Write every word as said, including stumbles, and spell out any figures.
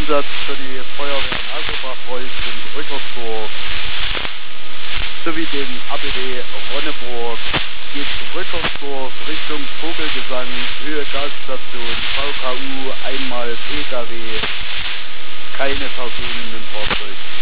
Einsatz für die Feuerwehr Naselbach-Reuß und Rückersdorf sowie den A B D Ronneburg geht Rückersdorf Richtung Vogelgesang, Höhe Gasstation, V K U, einmal P K W, keine Personen im Fahrzeug.